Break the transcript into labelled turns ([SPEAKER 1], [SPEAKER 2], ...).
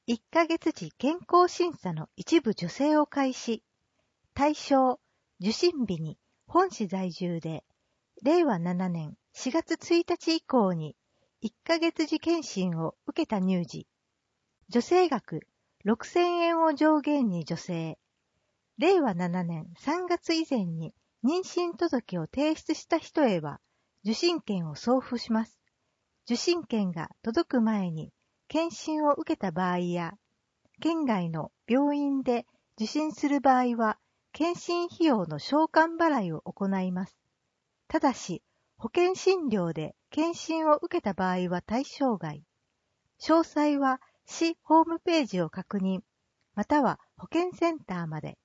[SPEAKER 1] 1ヶ月時健康審査の一部助成を開始。対象、受診日に本市在住で、令和7年4月1日以降に1ヶ月時検診を受けた乳児。助成額6000円を上限に助成。令和7年3月以前に妊娠届を提出した人へは受診券を送付します。受診券が届く前に検診を受けた場合や、県外の病院で受診する場合は、検診費用の償還払いを行います。ただし、保険診療で検診を受けた場合は対象外。詳細は市ホームページを確認、または保健センターまで。